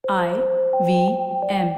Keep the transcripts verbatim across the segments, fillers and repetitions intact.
I V M.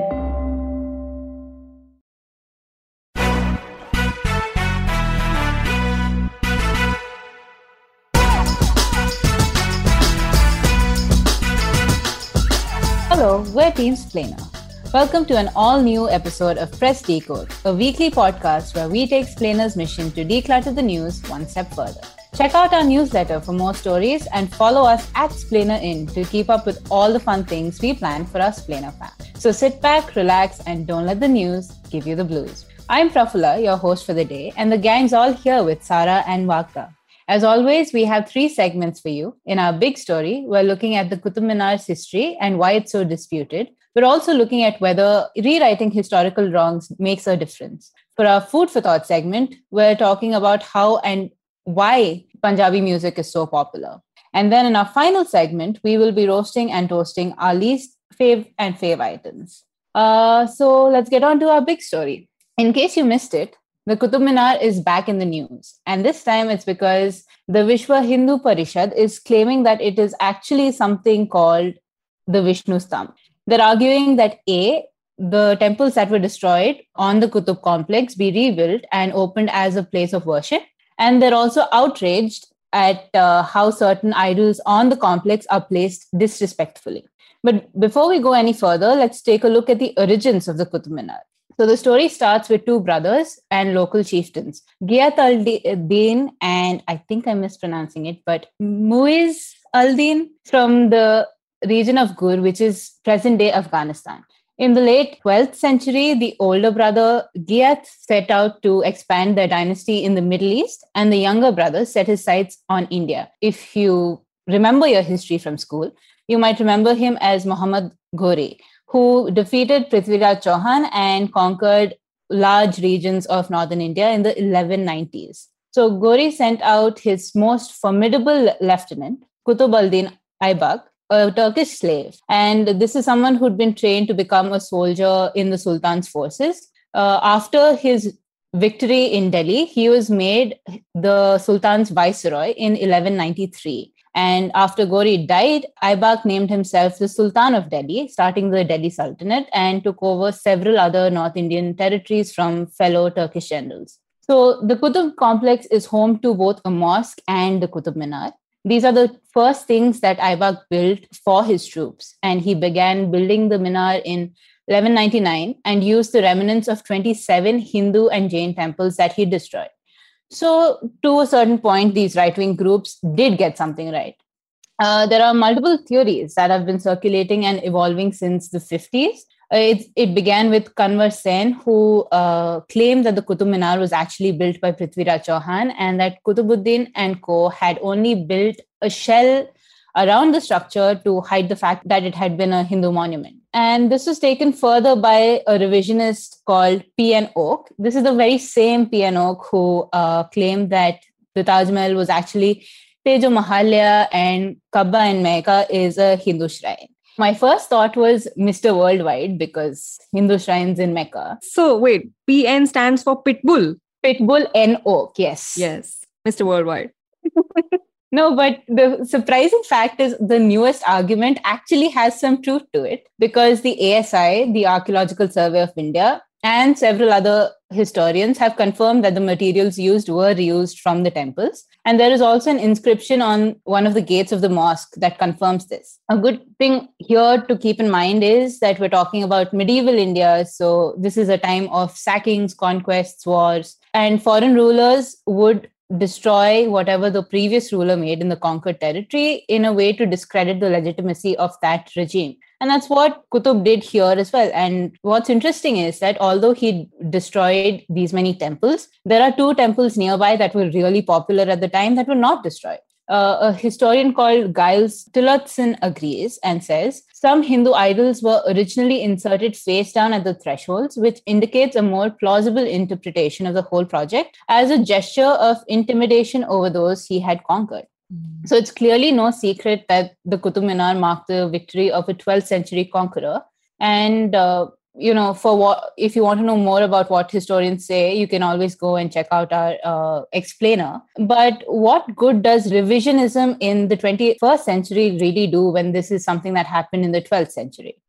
Hello, we're Team Splainer. Welcome to an all-new episode of Press Decode, a weekly podcast where we take Splainer's mission to declutter the news one step further. Check out our newsletter for more stories and follow us at SplainerIn to keep up with all the fun things we plan for our Splainer fans. So sit back, relax, and don't let the news give you the blues. I'm Prafulla, your host for the day, and the gang's all here with Sara and Wagda. As always, we have three segments for you. In our big story, we're looking at the Qutub Minar's history and why it's so disputed. We're also looking at whether rewriting historical wrongs makes a difference. For our Food for Thought segment, we're talking about how and why Punjabi music is so popular. And then in our final segment, we will be roasting and toasting our least fave and fave items. Uh, so let's get on to our big story. In case you missed it, the Qutub Minar is back in the news. And this time it's because the Vishwa Hindu Parishad is claiming that it is actually something called the Vishnu Stambh. They're arguing that A, the temples that were destroyed on the Qutub complex be rebuilt and opened as a place of worship. And they're also outraged at uh, how certain idols on the complex are placed disrespectfully. But before we go any further, let's take a look at the origins of the Qutub Minar. So the story starts with two brothers and local chieftains, Giyat al-Din and I think I'm mispronouncing it, but Muiz al-Din from the region of Gur, which is present-day Afghanistan. In the late twelfth century, the older brother Giyat set out to expand their dynasty in the Middle East, and the younger brother set his sights on India. If you remember your history from school, you might remember him as Muhammad Ghori, who defeated Prithviraj Chauhan and conquered large regions of northern India in the eleven nineties. So Ghori sent out his most formidable lieutenant, Qutb al-Din Aybak, a Turkish slave. And this is someone who'd been trained to become a soldier in the Sultan's forces. Uh, after his victory in Delhi, he was made the Sultan's viceroy in eleven ninety-three. And after Ghori died, Aybak named himself the Sultan of Delhi, starting the Delhi Sultanate, and took over several other North Indian territories from fellow Turkish generals. So the Qutub complex is home to both a mosque and the Qutub Minar. These are the first things that Aybak built for his troops. And he began building the Minar in eleven ninety-nine and used the remnants of twenty-seven Hindu and Jain temples that he destroyed. So to a certain point, these right-wing groups did get something right. Uh, there are multiple theories that have been circulating and evolving since the fifties. Uh, it, it began with Kanwar Sen, who uh, claimed that the Qutub Minar was actually built by Prithviraj Chauhan and that Qutubuddin and co. had only built a shell around the structure to hide the fact that it had been a Hindu monument. And this was taken further by a revisionist called P N Oak. This is the very same P N Oak who uh, claimed that the Taj Mahal was actually Tejo Mahalya and Kaaba in Mecca is a Hindu shrine. My first thought was Mister Worldwide because Hindu shrines in Mecca. So wait, P N stands for Pitbull. Pitbull N Oak, yes. Yes, Mister Worldwide. No, but the surprising fact is the newest argument actually has some truth to it because the A S I, the Archaeological Survey of India, and several other historians have confirmed that the materials used were reused from the temples. And there is also an inscription on one of the gates of the mosque that confirms this. A good thing here to keep in mind is that we're talking about medieval India. So this is a time of sackings, conquests, wars, and foreign rulers would destroy whatever the previous ruler made in the conquered territory in a way to discredit the legitimacy of that regime. And that's what Qutb did here as well. And what's interesting is that although he destroyed these many temples, there are two temples nearby that were really popular at the time that were not destroyed. Uh, a historian called Giles Tillotson agrees and says, some Hindu idols were originally inserted face down at the thresholds, which indicates a more plausible interpretation of the whole project as a gesture of intimidation over those he had conquered. Mm. So it's clearly no secret that the Qutub Minar marked the victory of a twelfth century conqueror. And uh, you know, for what, if you want to know more about what historians say, you can always go and check out our uh, explainer. But what good does revisionism in the twenty-first century really do when this is something that happened in the twelfth century?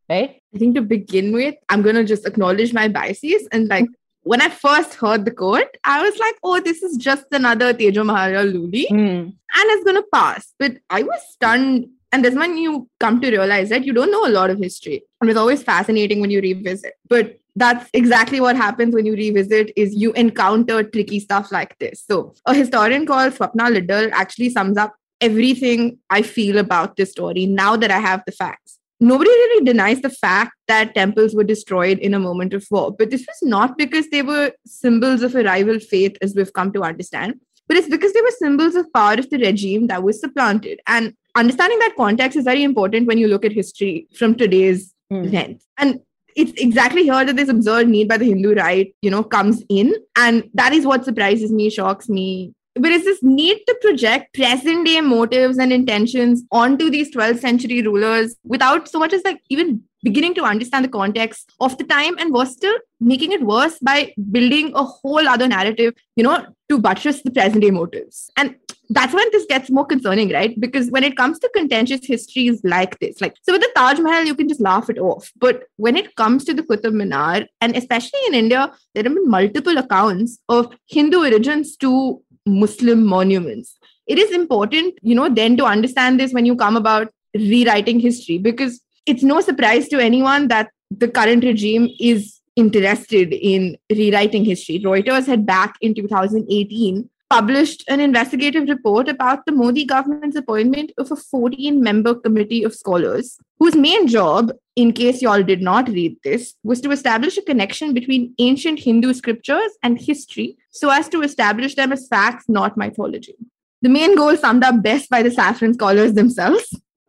right? I think to begin with, I'm going to just acknowledge my biases. And like, when I first heard the quote, I was like, oh, this is just another Tejo Maharaj Luli Mm. and it's going to pass. But I was stunned. And that's when you come to realize that you don't know a lot of history. And it's always fascinating when you revisit. But that's exactly what happens when you revisit is you encounter tricky stuff like this. So a historian called Swapna Liddell actually sums up everything I feel about this story now that I have the facts. Nobody really denies the fact that temples were destroyed in a moment of war. But this was not because they were symbols of a rival faith, as we've come to understand, but it's because they were symbols of power of the regime that was supplanted. And understanding that context is very important when you look at history from today's Mm. lens. And it's exactly here that this absurd need by the Hindu right, you know, comes in. And that is what surprises me, shocks me. But it's this need to project present day motives and intentions onto these twelfth century rulers without so much as like even beginning to understand the context of the time, and was still making it worse by building a whole other narrative, you know, to buttress the present day motives. And that's when this gets more concerning, right? Because when it comes to contentious histories like this, like, so with the Taj Mahal, you can just laugh it off. But when it comes to the Qutub Minar, and especially in India, there have been multiple accounts of Hindu origins to Muslim monuments. It is important, you know, then to understand this when you come about rewriting history, because it's no surprise to anyone that the current regime is interested in rewriting history. Reuters had back in two thousand eighteen published an investigative report about the Modi government's appointment of a fourteen-member committee of scholars whose main job, in case y'all did not read this, was to establish a connection between ancient Hindu scriptures and history so as to establish them as facts, not mythology. The main goal summed up best by the saffron scholars themselves: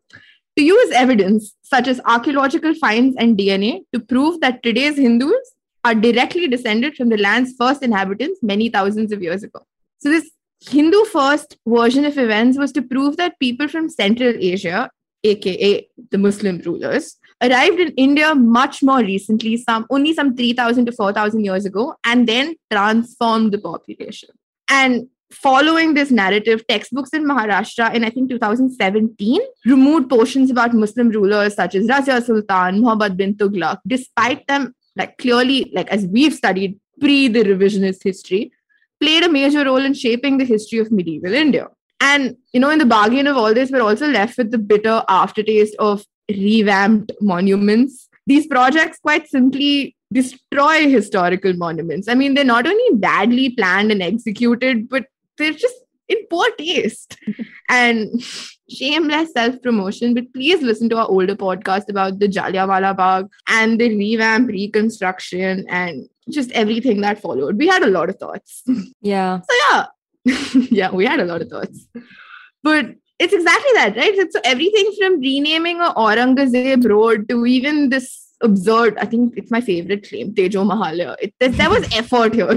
to use evidence such as archaeological finds and D N A to prove that today's Hindus are directly descended from the land's first inhabitants many thousands of years ago. So this Hindu-first version of events was to prove that people from Central Asia, aka the Muslim rulers, arrived in India much more recently, some only some three thousand to four thousand years ago, and then transformed the population. And following this narrative, textbooks in Maharashtra in, I think, two thousand seventeen removed portions about Muslim rulers such as Razia Sultan, Muhammad bin Tughlaq, despite them, like clearly, like as we've studied pre the revisionist history, played a major role in shaping the history of medieval India. And, you know, in the bargain of all this, we're also left with the bitter aftertaste of revamped monuments. These projects quite simply destroy historical monuments. I mean, they're not only badly planned and executed, but they're just in poor taste. And shameless self-promotion, but please listen to our older podcast about the Jallianwala Bagh and the revamp reconstruction and just everything that followed. We had a lot of thoughts. Yeah. So yeah, yeah, we had a lot of thoughts. But it's exactly that, right? So everything from renaming a Aurangzeb road to even this absurd, I think it's my favorite claim, Tejo Mahal. It, there, there was effort here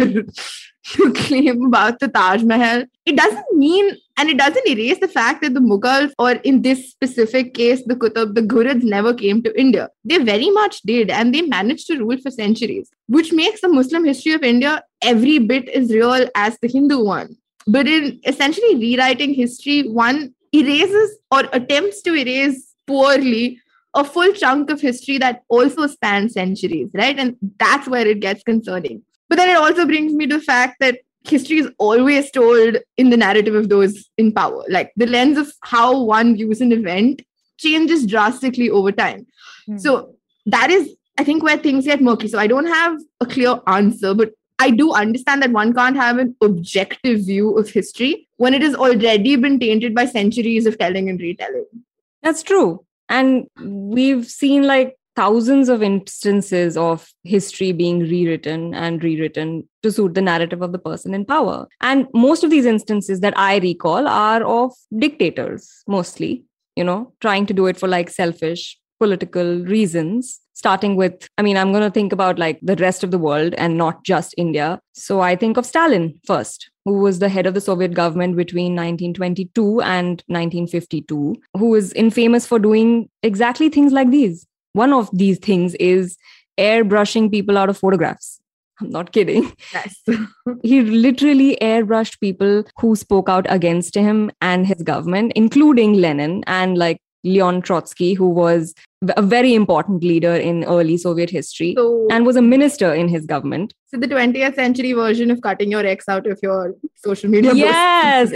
to claim about the Taj Mahal. It doesn't mean, and it doesn't erase the fact that the Mughals, or in this specific case, the Qutub, the Ghurids never came to India. They very much did, and they managed to rule for centuries, which makes the Muslim history of India every bit as real as the Hindu one. But in essentially rewriting history, one erases or attempts to erase poorly a full chunk of history that also spans centuries, right? And that's where it gets concerning. But then it also brings me to the fact that history is always told in the narrative of those in power. Like the lens of how one views an event changes drastically over time. Mm. So that is, I think, where things get murky. So I don't have a clear answer, but I do understand that one can't have an objective view of history when it has already been tainted by centuries of telling and retelling. That's true. And we've seen like thousands of instances of history being rewritten and rewritten to suit the narrative of the person in power. And most of these instances that I recall are of dictators, mostly, you know, trying to do it for like selfish political reasons, starting with, I mean, I'm going to think about like the rest of the world and not just India. So I think of Stalin first, who was the head of the Soviet government between nineteen twenty-two and nineteen fifty-two, who is infamous for doing exactly things like these. One of these things is airbrushing people out of photographs. I'm not kidding. Yes. He literally airbrushed people who spoke out against him and his government, including Lenin and like Leon Trotsky, who was a very important leader in early Soviet history So, and was a minister in his government. so the twentieth century version of cutting your ex out of your social media posts. Yes,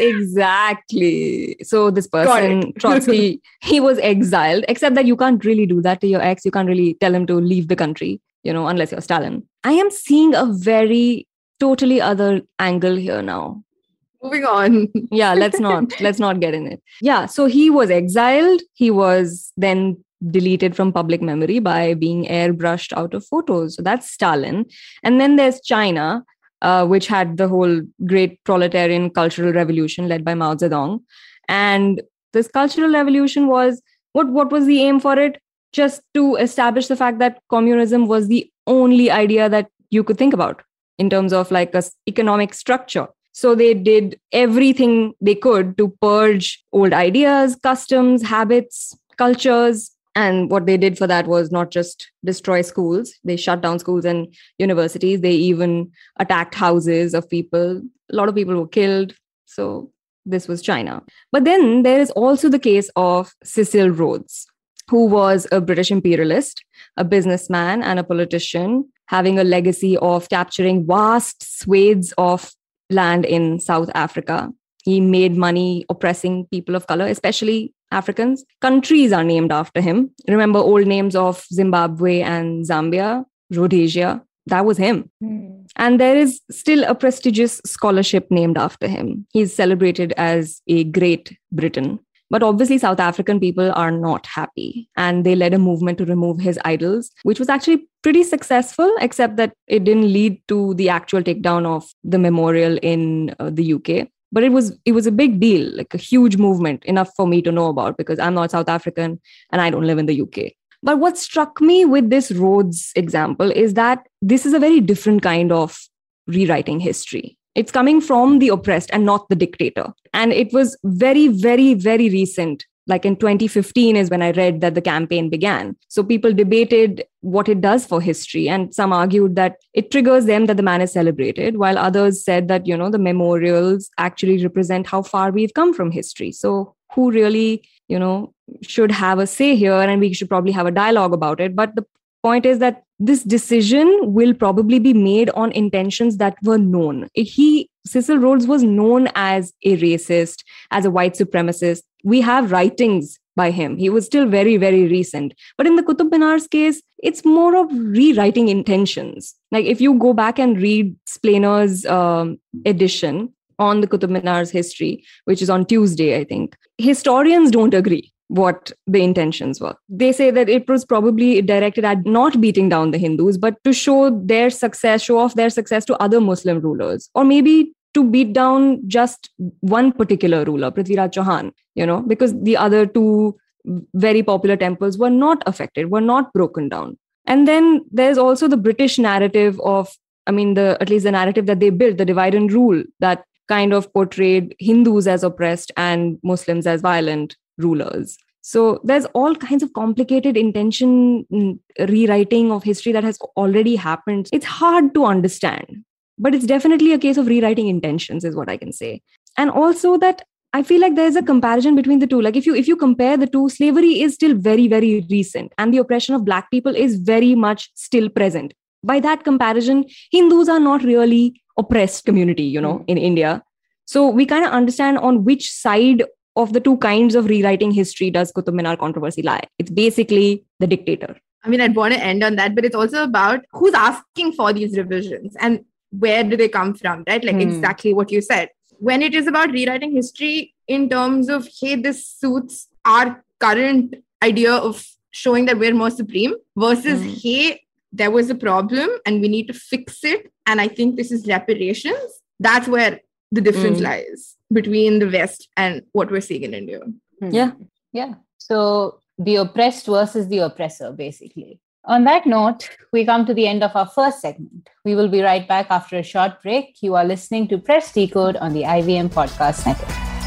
exactly. So this person, Trotsky, he was exiled, except that you can't really do that to your ex. You can't really tell him to leave the country, you know, unless you're Stalin. I am seeing a very totally other angle here now. Moving on. Yeah, let's not let's not get in it. Yeah, so he was exiled. He was then deleted from public memory by being airbrushed out of photos. So that's Stalin. And then there's China, uh, which had the whole great proletarian cultural revolution led by Mao Zedong. And this cultural revolution was, what, what was the aim for it? Just to establish the fact that communism was the only idea that you could think about in terms of like a economic structure. So they did everything they could to purge old ideas, customs, habits, cultures. And what they did for that was not just destroy schools. They shut down schools and universities. They even attacked houses of people. A lot of people were killed. So this was China. But then there is also the case of Cecil Rhodes, who was a British imperialist, a businessman and a politician, having a legacy of capturing vast swathes of land in South Africa. He made money oppressing people of color, especially Africans. Countries are named after him. Remember old names of Zimbabwe and Zambia, Rhodesia? That was him. Mm. And there is still a prestigious scholarship named after him. He's celebrated as a Great Britain. But obviously, South African people are not happy. And they led a movement to remove his idols, which was actually pretty successful, except that it didn't lead to the actual takedown of the memorial in uh, the U K. But it was it was a big deal, like a huge movement, enough for me to know about because I'm not South African and I don't live in the U K. But what struck me with this Rhodes example is that this is a very different kind of rewriting history. It's coming from the oppressed and not the dictator. And it was very, very, very recent. Like in twenty fifteen is when I read that the campaign began. So people debated what it does for history. And some argued that it triggers them that the man is celebrated, while others said that, you know, the memorials actually represent how far we've come from history. So who really, you know, should have a say here, and we should probably have a dialogue about it. But the point is that this decision will probably be made on intentions that were known. He, Cecil Rhodes was known as a racist, as a white supremacist. We have writings by him. He was still very, very recent. But in the Qutub Minar's case, it's more of rewriting intentions. Like if you go back and read Splainer's um, edition on the Qutub Minar's history, which is on Tuesday, I think, historians don't agree what the intentions were. They say that it was probably directed at not beating down the Hindus, but to show their success, show off their success to other Muslim rulers, or maybe to beat down just one particular ruler, Prithviraj Chauhan, you know, because the other two very popular temples were not affected, were not broken down. And then there's also the British narrative of, I mean, the at least the narrative that they built, the divide and rule, that kind of portrayed Hindus as oppressed and Muslims as violent rulers. So there's all kinds of complicated intention rewriting of history that has already happened. It's hard to understand, but it's definitely a case of rewriting intentions is what I can say. And also that I feel like there's a comparison between the two. Like if you if you compare the two, slavery is still very, very recent and the oppression of Black people is very much still present. By that comparison, Hindus are not really oppressed community, you know, mm. in India. So we kind of understand on which side of the two kinds of rewriting history does Qutub Minar controversy lie. It's basically the dictator. I mean, I'd want to end on that, but it's also about who's asking for these revisions and where do they come from, right? Like hmm. exactly what you said. When it is about rewriting history in terms of, hey, this suits our current idea of showing that we're more supreme versus, hmm. hey, there was a problem and we need to fix it. And I think this is reparations. That's where the difference hmm. lies between the West and what we're seeing in India. Hmm. Yeah. Yeah. So the oppressed versus the oppressor, basically. On that note, we come to the end of our first segment. We will be right back after a short break. You are listening to Press Decode on the I V M Podcast Network.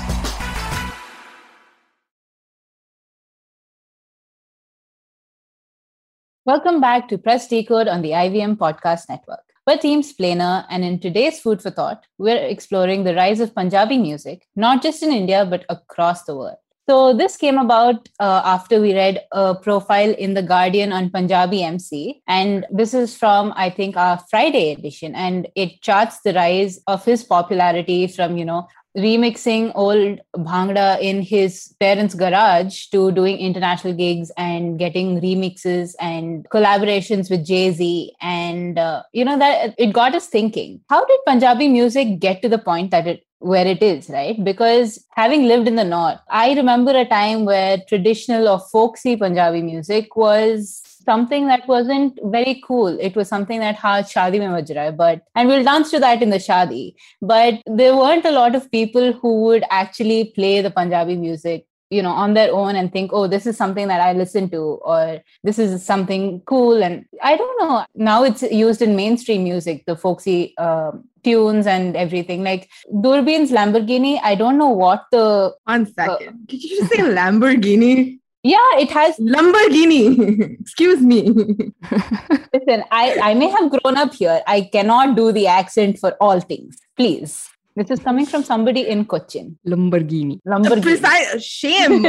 Welcome back to Press Decode on the I V M Podcast Network. We're Team Splainer, and in today's Food for Thought, we're exploring the rise of Punjabi music, not just in India, but across the world. So this came about uh, after we read a profile in The Guardian on Punjabi M C. And this is from, I think, our Friday edition. And it charts the rise of his popularity from, you know, remixing old Bhangra in his parents' garage to doing international gigs and getting remixes and collaborations with Jay-Z. And, uh, you know, that it got us thinking, how did Punjabi music get to the point that it where it is, right? Because having lived in the North, I remember a time where traditional or folksy Punjabi music was something that wasn't very cool. It was something that ha shadi mein baj raha hai, but and we'll dance to that in the shadi. But there weren't a lot of people who would actually play the Punjabi music, you know, on their own and think, oh, this is something that I listen to, or this is something cool. And I don't know. Now it's used in mainstream music, the folksy uh, tunes and everything. Like Durbin's Lamborghini, I don't know what the... One second. Uh, Did you just say Lamborghini? Yeah, it has... Lamborghini. Excuse me. Listen, I, I may have grown up here. I cannot do the accent for all things. Please. This is coming from somebody in Cochin. Lamborghini. Lamborghini. Precise. Shame.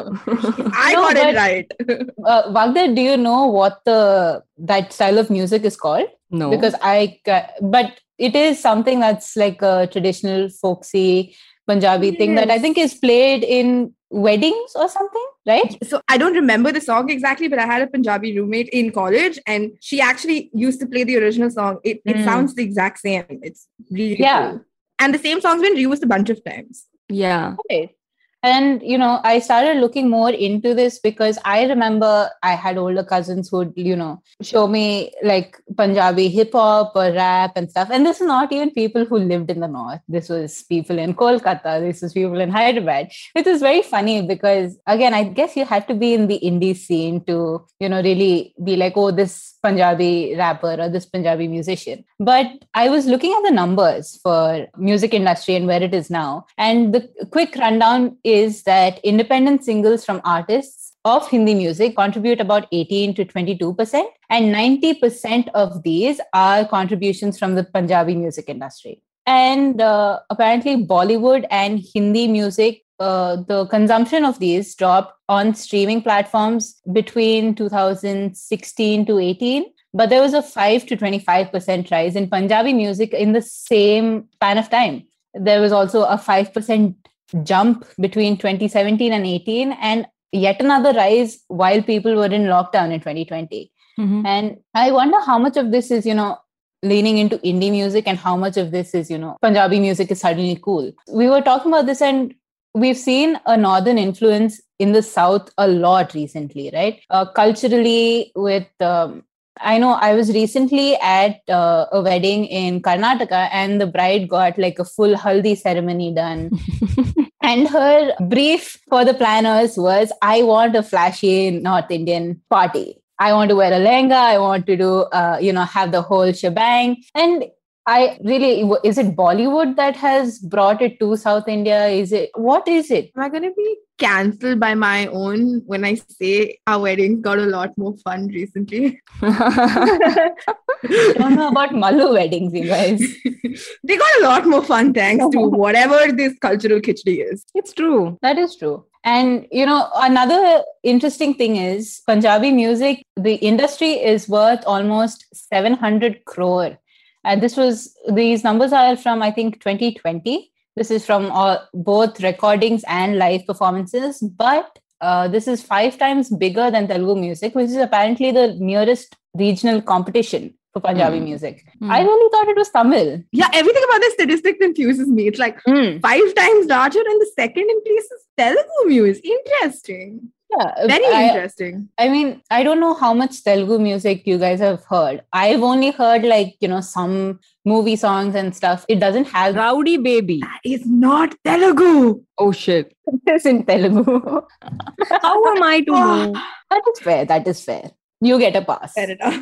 I no, got but, it right. uh, Vagdar, do you know what the that style of music is called? No. Because I... But it is something that's like a traditional folksy Punjabi yes. thing that I think is played in weddings or something, right? So I don't remember the song exactly, but I had a Punjabi roommate in college and she actually used to play the original song. It, it mm. sounds the exact same. It's really yeah. cool. And the same song's been reused a bunch of times. Yeah. Okay. And, you know, I started looking more into this because I remember I had older cousins who would, you know, show me like Punjabi hip hop or rap and stuff. And this is not even people who lived in the North. This was people in Kolkata. This was people in Hyderabad. It is very funny because, again, I guess you have to be in the indie scene to, you know, really be like, oh, this Punjabi rapper or this Punjabi musician. But I was looking at the numbers for music industry and where it is now. And the quick rundown is that independent singles from artists of Hindi music contribute about eighteen to twenty-two percent. And ninety percent of these are contributions from the Punjabi music industry. And uh, apparently Bollywood and Hindi music, uh, the consumption of these dropped on streaming platforms between two thousand sixteen to eighteen. But there was a five to twenty-five percent rise in Punjabi music in the same span of time. There was also a five percent jump between twenty seventeen and eighteen, and yet another rise while people were in lockdown in twenty twenty. Mm-hmm. And I wonder how much of this is, you know, leaning into indie music and how much of this is, you know, Punjabi music is suddenly cool. We were talking about this and we've seen a northern influence in the South a lot recently, right? Uh, culturally with... Um, I know I was recently at uh, a wedding in Karnataka and the bride got like a full haldi ceremony done. And her brief for the planners was, I want a flashy North Indian party. I want to wear a lehenga. I want to do, uh, you know, have the whole shebang. And I really, is it Bollywood that has brought it to South India? Is it, what is it? Am I going to be cancelled by my own when I say our wedding got a lot more fun recently? I don't know about Mallu weddings, you guys. They got a lot more fun thanks to whatever this cultural khichdi is. It's true. That is true. And, you know, another interesting thing is Punjabi music, the industry is worth almost seven hundred crore. And this was, these numbers are from, I think, twenty twenty. This is from all, both recordings and live performances. But uh, this is five times bigger than Telugu music, which is apparently the nearest regional competition for Punjabi mm. music. Mm. I really thought it was Tamil. Yeah, everything about this statistic confuses me. It's like mm. five times larger and the second in place is Telugu music. Interesting. Yeah, very I, interesting. I mean, I don't know how much Telugu music you guys have heard. I've only heard like, you know, some movie songs and stuff. It doesn't have Rowdy Baby. That is not Telugu. Oh shit. It's in Telugu. How am I to know? That is fair. That is fair. You get a pass. Fair enough.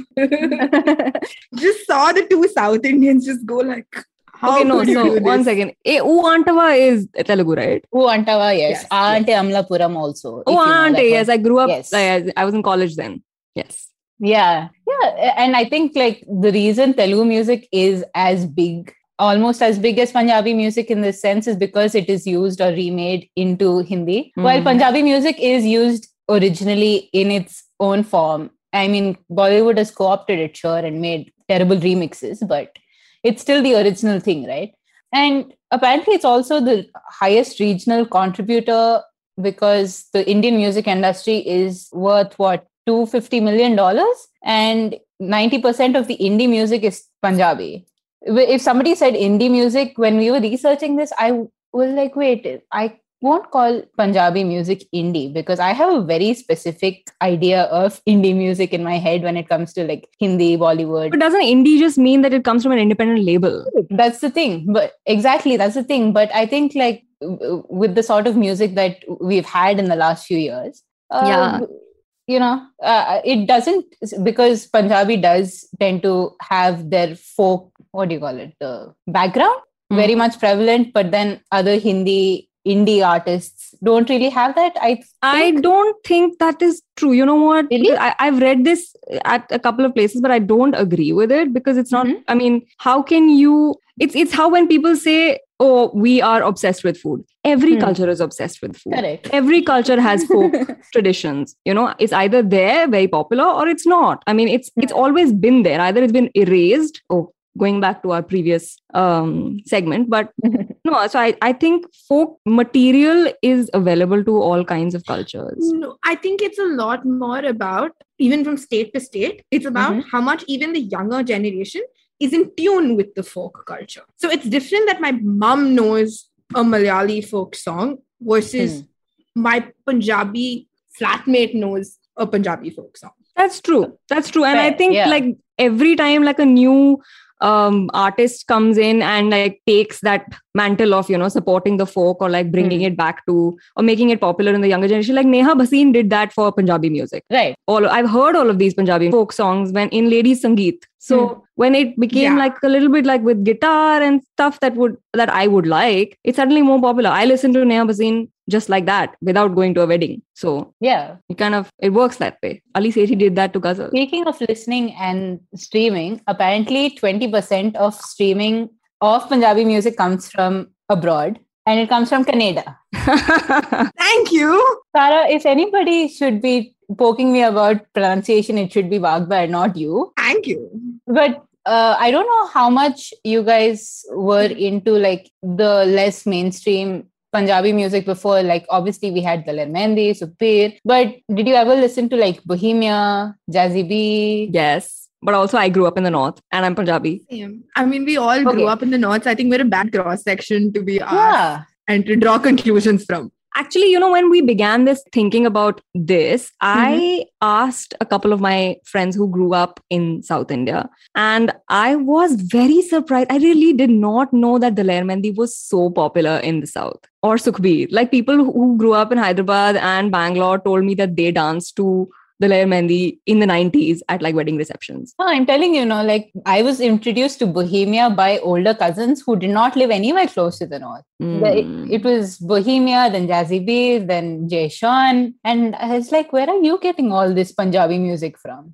Just saw the two South Indians just go like, how okay, no, could so you do one this? second. E, U Antava is Telugu, right? U Antava, yes. yes Aante yes. Amlapuram also. Oh, Aante, yes. I grew up, yes. I, I was in college then. Yes. Yeah. Yeah. And I think like the reason Telugu music is as big almost as big as Punjabi music in this sense is because it is used or remade into Hindi. Mm. While Punjabi music is used originally in its own form. I mean, Bollywood has co-opted it, sure, and made terrible remixes, but it's still the original thing, right? And apparently it's also the highest regional contributor because the Indian music industry is worth, what, two hundred fifty million dollars? And ninety percent of the indie music is Punjabi. If somebody said indie music, when we were researching this, I was like, wait, I won't call Punjabi music indie because I have a very specific idea of indie music in my head when it comes to like Hindi, Bollywood. But doesn't indie just mean that it comes from an independent label? That's the thing. But exactly, that's the thing. But I think like with the sort of music that we've had in the last few years, uh, yeah. you know, uh, it doesn't, because Punjabi does tend to have their folk, what do you call it, the background, mm. very much prevalent, but then other Hindi indie artists don't really have that. I think. I don't think that is true. You know what? Really? I, I've read this at a couple of places, but I don't agree with it because it's not, mm-hmm. I mean, how can you, it's it's how when people say, oh, we are obsessed with food. Every hmm. culture is obsessed with food. Correct. Every culture has folk traditions. You know, it's either there, very popular, or it's not. I mean, it's it's always been there. Either it's been erased. Oh, going back to our previous um, segment. But no, so I, I think folk material is available to all kinds of cultures. No, I think it's a lot more about, even from state to state, it's about mm-hmm. how much even the younger generation is in tune with the folk culture. So it's different that my mom knows a Malayali folk song versus hmm. my Punjabi flatmate knows a Punjabi folk song. That's true. That's true. And Fair, I think yeah. like every time like a new um, artist comes in and like takes that mantle of, you know, supporting the folk or like bringing hmm. it back to or making it popular in the younger generation, like Neha Bhasin did that for Punjabi music. Right. All I've heard all of these Punjabi folk songs when in Ladies Sangeet. So hmm. when it became yeah. like a little bit like with guitar and stuff that would that I would like, it's suddenly more popular. I listen to Neha Bhasin just like that without going to a wedding. So yeah, it kind of it works that way. Ali Sethi did that to Ghazal. Speaking of listening and streaming, apparently twenty percent of streaming of Punjabi music comes from abroad, and it comes from Canada. Thank you. Sarah, if anybody should be poking me about pronunciation, it should be Wagbar, not you. Thank you. But uh, I don't know how much you guys were into like the less mainstream Punjabi music before. Like obviously we had Daler Mehndi, Sukhbir, but did you ever listen to like Bohemia, Jazzy B? Yes. But also I grew up in the north and I'm Punjabi. Same. I mean, we all Okay. grew up in the north. So I think we're a bad cross section to be asked Yeah. and to draw conclusions from. Actually, you know, when we began this thinking about this, I asked a couple of my friends who grew up in South India, and I was very surprised. I really did not know that Daler Mehndi was so popular in the South, or Sukhbir. Like people who grew up in Hyderabad and Bangalore told me that they danced to Daler Mehndi in the nineties at like wedding receptions. Oh, I'm telling you, know, like I was introduced to Bohemia by older cousins who did not live anywhere close to the north. Mm. The- It, it was Bohemia, then Jazzy B, then Jay Sean. And I was like, where are you getting all this Punjabi music from?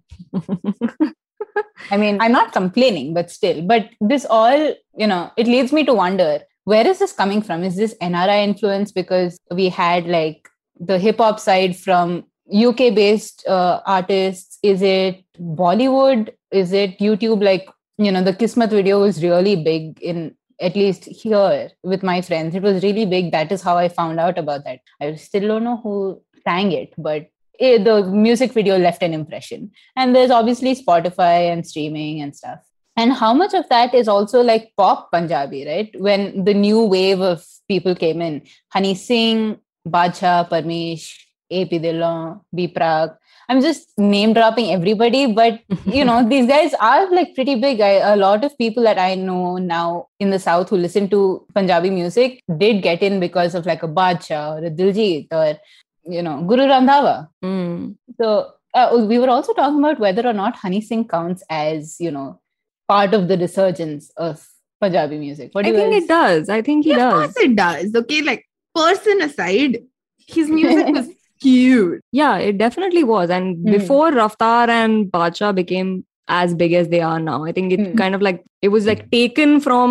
I mean, I'm not complaining, but still. But this all, you know, it leads me to wonder, where is this coming from? Is this N R I influence? Because we had like the hip hop side from U K based uh, artists. Is it Bollywood? Is it YouTube? Like, you know, the Kismet video was really big in, at least here with my friends. It was really big. That is how I found out about that. I still don't know who sang it, but it, the music video left an impression. And there's obviously Spotify and streaming and stuff. And how much of that is also like pop Punjabi, right? When the new wave of people came in, Honey Singh, Badshah, Parmesh, A P Dillon, B Prag. I'm just name dropping everybody, but you know, these guys are like pretty big. I, a lot of people that I know now in the South who listen to Punjabi music did get in because of like a Badshah or a Diljit or, you know, Guru Randhawa. Mm. So uh, we were also talking about whether or not Honey Singh counts as, you know, part of the resurgence of Punjabi music. What do I you think guys- it does. I think he Yeah, does. of course it does. Okay, like person aside, his music was huge. Yeah, it definitely was. And Hmm. before Raftar and Badshah became as big as they are now, I think it Hmm. kind of like, it was like taken from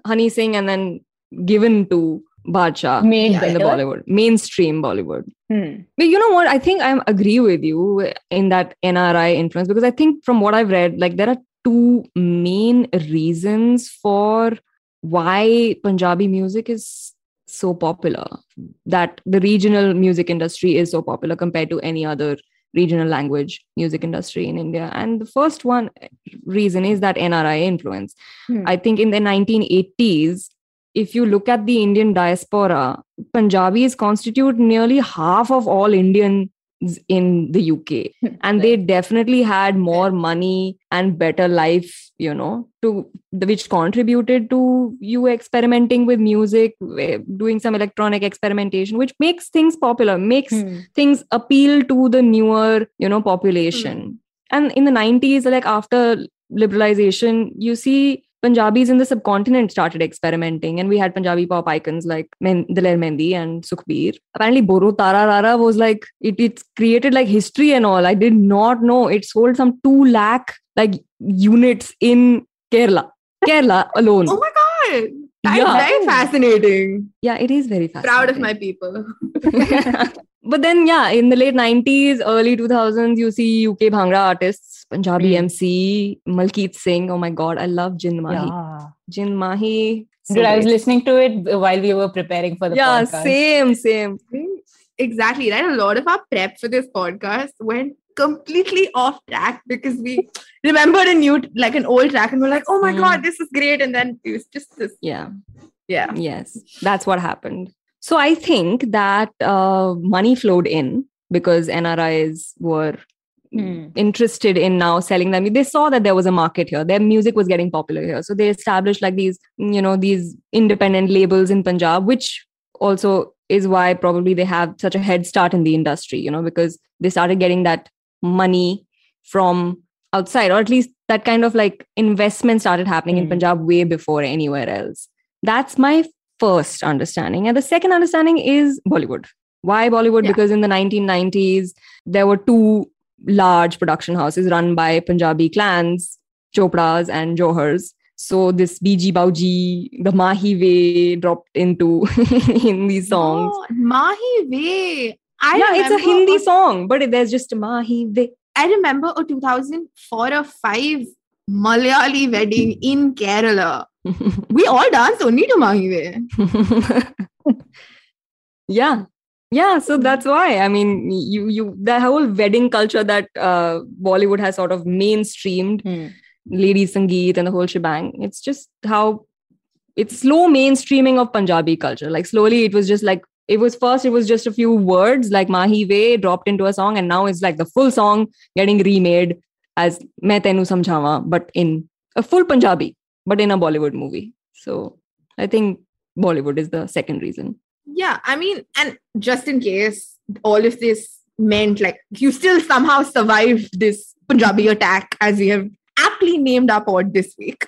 Honey Singh and then given to Badshah Made in the better. Bollywood, mainstream Bollywood. Hmm. But you know what? I think I agree with you in that N R I influence, because I think from what I've read, like there are two main reasons for why Punjabi music is so popular, that the regional music industry is so popular compared to any other regional language music industry in India. And the first one reason is that N R I influence. Hmm. I think in the nineteen eighties, if you look at the Indian diaspora, Punjabis constitute nearly half of all Indians in the U K. And they definitely had more money and better life, you know, to which contributed to you experimenting with music, doing some electronic experimentation, which makes things popular, makes Hmm. things appeal to the newer, you know, population. Hmm. And in the nineties, like after liberalization, you see Punjabis in the subcontinent started experimenting, and we had Punjabi pop icons like Men- Daler Mehndi and Sukhbir. Apparently, Boro Tara Rara was like, it, it's created like history and all. I did not know. It sold some two lakh like units in Kerala. Kerala alone. Oh my God. That's Yeah. very fascinating. Yeah, it is very fascinating. Proud of my people. But then, yeah, in the late nineties, early two thousands, you see U K Bhangra artists, Punjabi Mm. M C, Malkeet Singh. Oh my God, I love Jind Mahi. Yeah. Jind Mahi. so Dude, I was great. listening to it while we were preparing for the Yeah, podcast. same, same. Exactly, right? A lot of our prep for this podcast went completely off track because we remembered a new, like an old track, and we're like, oh my Mm. God, this is great. And then it was just this. Yeah. Yeah. Yes, that's what happened. So I think that uh, money flowed in because N R Is were Hmm. interested in now selling them. They saw that there was a market here. Their music was getting popular here. So they established like these, you know, these independent labels in Punjab, which also is why probably they have such a head start in the industry, you know, because they started getting that money from outside, or at least that kind of like investment started happening in Hmm. Punjab way before anywhere else. That's my first understanding. And the second understanding is Bollywood. Why Bollywood? Yeah. Because in the nineteen nineties, there were two large production houses run by Punjabi clans, Chopras and Johars. So this B G Bauji, the Mahi Way dropped into in these songs. Oh, Mahi Way. I yeah, it's a remember Hindi a- song, but there's just Mahi Way. I remember a two thousand four or five Malayali wedding in Kerala. We all danced only to Mahi Way. yeah. Yeah, so that's why. I mean, you you the whole wedding culture that uh, Bollywood has sort of mainstreamed, Hmm. lady sangeet and the whole shebang. It's just how it's slow mainstreaming of Punjabi culture. Like slowly, it was just like it was first. It was just a few words like Mahi Way dropped into a song, and now it's like the full song getting remade as Main Tenu Samjhawa, but in a full Punjabi, but in a Bollywood movie. So I think Bollywood is the second reason. Yeah, I mean, and just in case all of this meant like you still somehow survived this Punjabi attack, as we have aptly named our pod this week.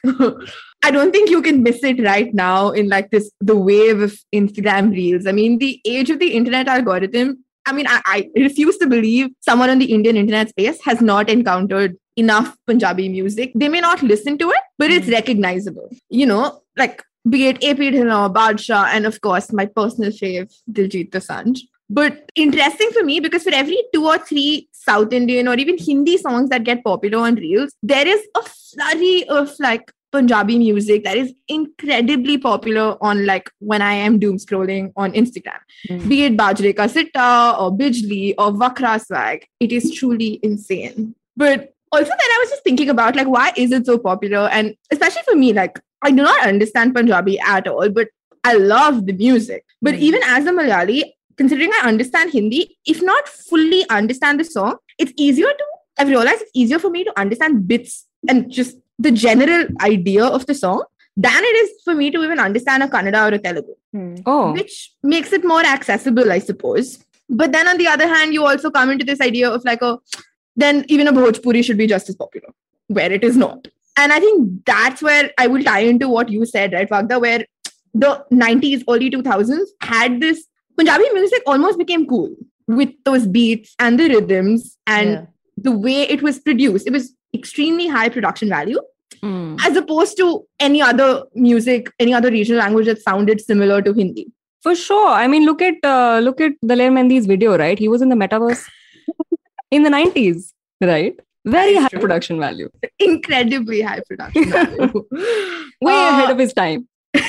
I don't think you can miss it right now in like this, the wave of Instagram reels. I mean, the age of the internet algorithm. I mean, I, I refuse to believe someone on the Indian internet space has not encountered enough Punjabi music. They may not listen to it, but it's recognizable. You know, like be it A P Dhillon, Badshah, and of course, my personal fave, Diljit Dosanjh. But interesting for me because for every two or three South Indian or even Hindi songs that get popular on Reels, there is a flurry of like Punjabi music that is incredibly popular on like when I am doom scrolling on Instagram. Mm. Be it Bajre Ka Sitta or Bijli or Vakra Swag. It is truly insane. But also then I was just thinking about like, why is it so popular? And especially for me, like I do not understand Punjabi at all, but I love the music. But Mm. even as a Malayali, considering I understand Hindi, if not fully understand the song, it's easier to, I've realized it's easier for me to understand bits and just the general idea of the song than it is for me to even understand a Kannada or a Telugu, Hmm. Oh, which makes it more accessible, I suppose. But then on the other hand, you also come into this idea of like a, then even a Bhojpuri should be just as popular, where it is not. And I think that's where I will tie into what you said, right, Vagda, where the nineties, early two thousands had this Punjabi music almost became cool with those beats and the rhythms and Yeah. the way it was produced. It was extremely high production value. Mm. as opposed to any other music, any other regional language that sounded similar to Hindi. For sure. I mean, look at uh, look at Daler Mendy's video, right? He was in the metaverse in the nineties, right? Very That is high true. production value. Incredibly high production value. Way Uh, ahead of his time.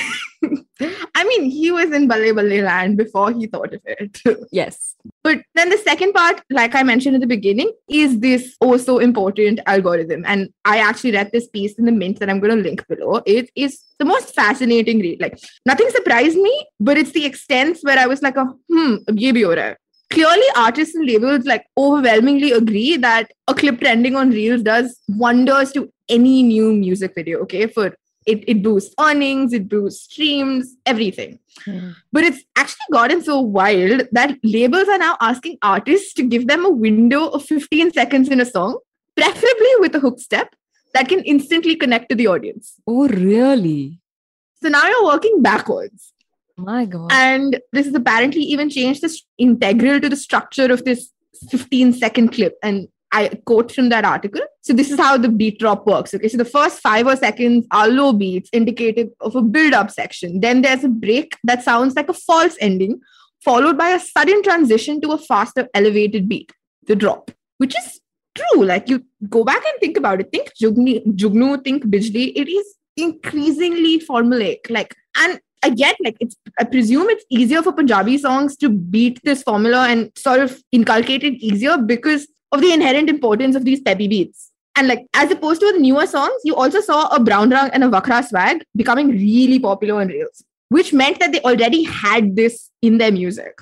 I mean, he was in Balle Balle land before he thought of it. Yes. But then the second part, like I mentioned in the beginning, is this also important algorithm. And I actually read this piece in the Mint that I'm going to link below. It is the most fascinating read. Like, nothing surprised me, but it's the extent where I was like, oh, hmm, ye bhi ho raha hai. Clearly, artists and labels like overwhelmingly agree that a clip trending on Reels does wonders to any new music video, okay? For it, it boosts earnings, it boosts streams, everything. But it's actually gotten so wild that labels are now asking artists to give them a window of fifteen seconds in a song, preferably with a hook step that can instantly connect to the audience. Oh, really? So now you're working backwards. My God. And this is apparently even changed the st- integral to the structure of this fifteen second clip. And I quote from that article. So this is how the beat drop works. Okay, so the first five or seconds are low beats indicative of a build-up section. Then there's a break that sounds like a false ending, followed by a sudden transition to a faster elevated beat, the drop, which is true. Like, you go back and think about it. Think Jugni, Jugnu, think Bijli. It is increasingly formulaic. Like, and I get, like, it's, I presume it's easier for Punjabi songs to beat this formula and sort of inculcate it easier because of the inherent importance of these peppy beats. And like, as opposed to the newer songs, you also saw a Brown Rang and a Vakra swag becoming really popular on Reels, which meant that they already had this in their music.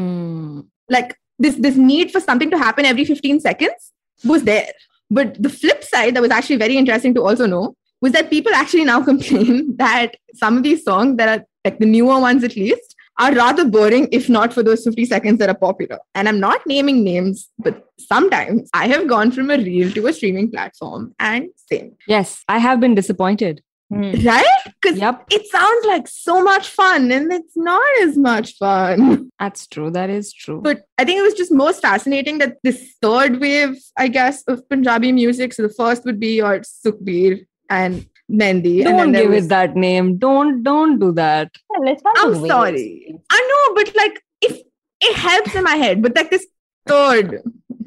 Mm. Like, this, this need for something to happen every fifteen seconds was there. But the flip side that was actually very interesting to also know was that people actually now complain that some of these songs that are, like the newer ones at least, are rather boring if not for those fifty seconds that are popular. And I'm not naming names, but sometimes I have gone from a reel to a streaming platform and same. Yes, I have been disappointed. Right? Because Yep. it sounds like so much fun and it's not as much fun. That's true. That is true. But I think it was just most fascinating that this third wave, I guess, of Punjabi music. So the first would be your Sukhbir and Mendi. don't and then there give was- it that name. Don't don't do that. Yeah, let's not I'm do waves. sorry. I know, but like, if it helps in my head, but like this third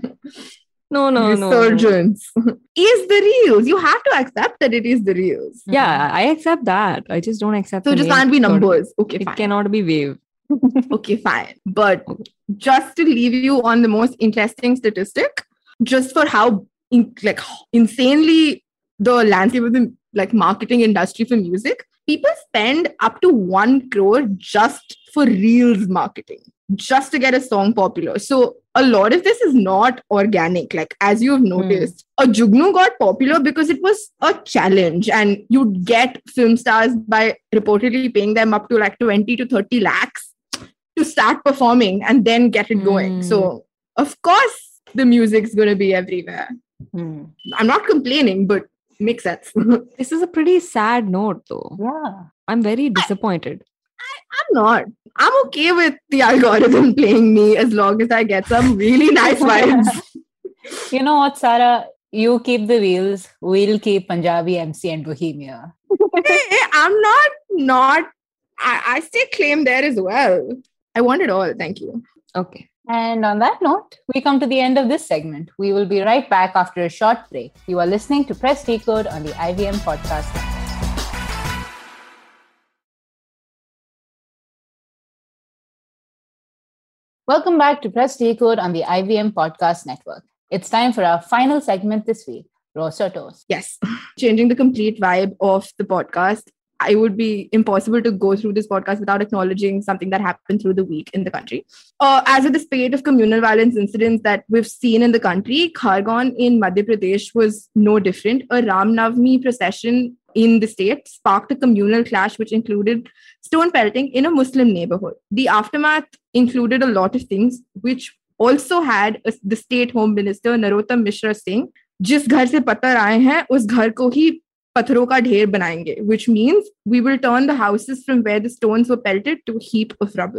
No, no, no. resurgence is the reels. You have to accept that it is the reels. Yeah, I accept that. I just don't accept. So the it just name can't be third. numbers. Okay, It fine. cannot be wave. Okay, fine. But Okay. just to leave you on the most interesting statistic, just for how in, like insanely the landscape of the like marketing industry for music, people spend up to one crore just for reels marketing, just to get a song popular. So a lot of this is not organic. Like, as you have noticed, a Jugnu got popular because it was a challenge, and you'd get film stars by reportedly paying them up to like twenty to thirty lakhs to start performing and then get it going. Mm. So of course the music's going to be everywhere. Hmm. I'm not complaining, but it makes sense. This is a pretty sad note, though. Yeah. I'm very disappointed. I'm not. I'm okay with the algorithm playing me as long as I get some really nice vibes. You know what, Sarah? You keep the wheels. We'll keep Punjabi M C and Bohemia. Hey, hey, I'm not not. I, I stay claim there as well. I want it all. Thank you. Okay. And on that note, we come to the end of this segment. We will be right back after a short break. You are listening to Press Decode on the I V M Podcast Network. Welcome back to Press Decode on the I V M Podcast Network. It's time for our final segment this week, Roast or Toast. Yes. Changing the complete vibe of the podcast. It would be impossible to go through this podcast without acknowledging something that happened through the week in the country. Uh, as with the spate of communal violence incidents that we've seen in the country, Khargone in Madhya Pradesh was no different. A Ram Navami procession in the state sparked a communal clash which included stone pelting in a Muslim neighborhood. The aftermath included a lot of things, which also had a, the state home minister Narottam Mishra saying, "Jis ghar se patthar aaye hain, us ghar ko hi patharon ka dher banayenge," which means we will turn the houses from where the stones were pelted to a heap of rubble.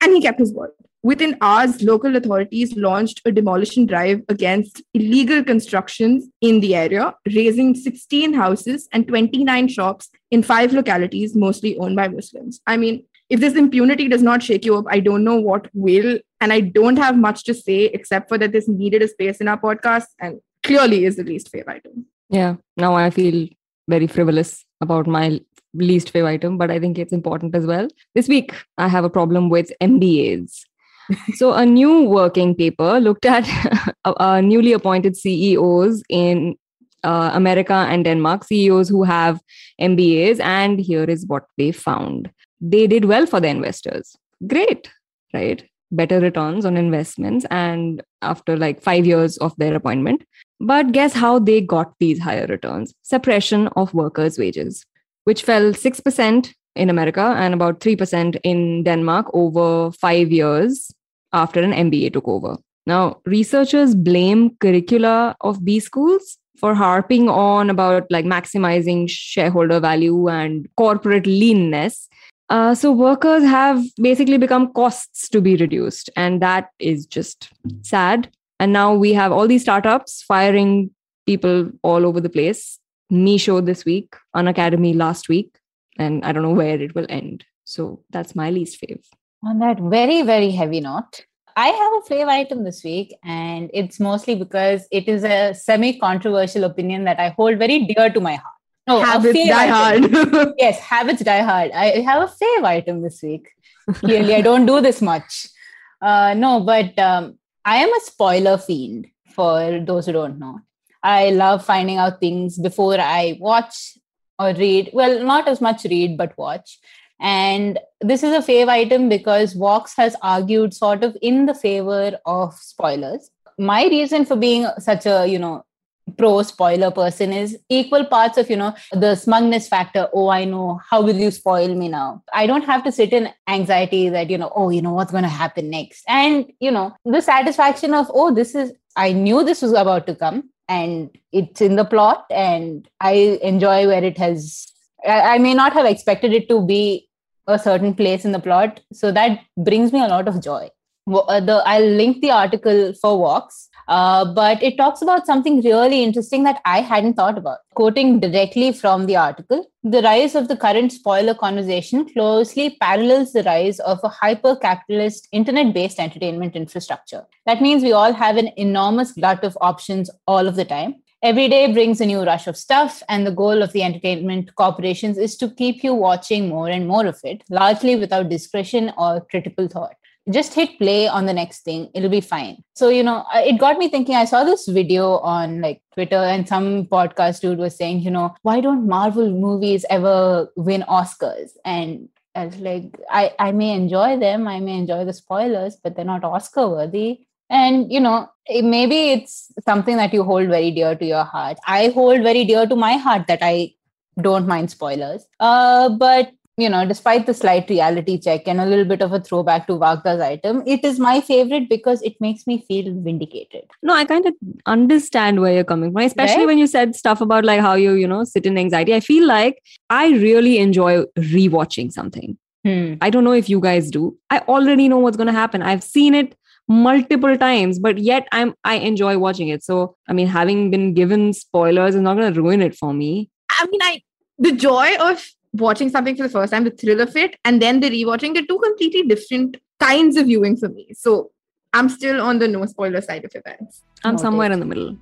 And he kept his word. Within hours, local authorities launched a demolition drive against illegal constructions in the area, razing sixteen houses and twenty-nine shops in five localities, mostly owned by Muslims. I mean, if this impunity does not shake you up, I don't know what will. And I don't have much to say except for that this needed a space in our podcast and clearly is the least fave item. Yeah, now I feel very frivolous about my least fave item, but I think it's important as well. This week, I have a problem with M B As. So a new working paper looked at uh, newly appointed C E Os in uh, America and Denmark, C E Os who have M B As, and here is what they found. They did well for the investors. Great, right? Better returns on investments and after like five years of their appointment. But guess how they got these higher returns? Suppression of workers' wages, which fell six percent in America and about three percent in Denmark over five years after an M B A took over. Now, researchers blame curricula of B schools for harping on about like maximizing shareholder value and corporate leanness. Uh, so workers have basically become costs to be reduced. And that is just sad. And now we have all these startups firing people all over the place. Meesho this week, Unacademy last week. And I don't know where it will end. So that's my least fave. On that very, very heavy note, I have a fave item this week, and it's mostly because it is a semi-controversial opinion that I hold very dear to my heart. Oh, habits die hard. Yes, habits die hard. I have a fave item this week. Clearly, I don't do this much. Uh, no, but um, I am a spoiler fiend, for those who don't know. I love finding out things before I watch or read. Well, not as much read, but watch. And this is a fave item because Vox has argued sort of in the favor of spoilers. My reason for being such a, you know, pro spoiler person is equal parts of, you know, the smugness factor. Oh, I know. How will you spoil me now? I don't have to sit in anxiety that, you know, oh, you know, what's going to happen next? And, you know, the satisfaction of, oh, this is, I knew this was about to come and it's in the plot and I enjoy where it has, I, I may not have expected it to be a certain place in the plot. So that brings me a lot of joy. The, I'll link the article for Vox, uh, but it talks about something really interesting that I hadn't thought about. Quoting directly from the article, the rise of the current spoiler conversation closely parallels the rise of a hyper-capitalist internet-based entertainment infrastructure. That means we all have an enormous glut of options all of the time. Every day brings a new rush of stuff, and the goal of the entertainment corporations is to keep you watching more and more of it, largely without discretion or critical thought. Just hit play on the next thing. It'll be fine. So, you know, it got me thinking. I saw this video on like Twitter and some podcast dude was saying, you know, why don't Marvel movies ever win Oscars? And I was like, I, I may enjoy them. I may enjoy the spoilers, but they're not Oscar worthy. And, you know, maybe it's something that you hold very dear to your heart. I hold very dear to my heart that I don't mind spoilers. Uh, but, you know, despite the slight reality check and a little bit of a throwback to Vagda's item, it is my favorite because it makes me feel vindicated. No, I kind of understand where you're coming from, especially right? when you said stuff about like how you, you know, sit in anxiety. I feel like I really enjoy rewatching something. Hmm. I don't know if you guys do. I already know what's going to happen. I've seen it multiple times, but yet I'm I enjoy watching it. So, I mean, having been given spoilers is not going to ruin it for me. I mean, I the joy of watching something for the first time, the thrill of it, and then the rewatching, they're two completely different kinds of viewing for me. So, I'm still on the no spoiler side of events. I'm Noted. somewhere in the middle.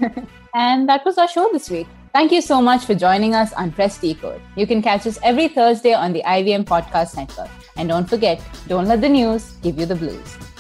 And that was our show this week. Thank you so much for joining us on Press Decode. You can catch us every Thursday on the I V M Podcast Network. And don't forget, don't let the news give you the blues.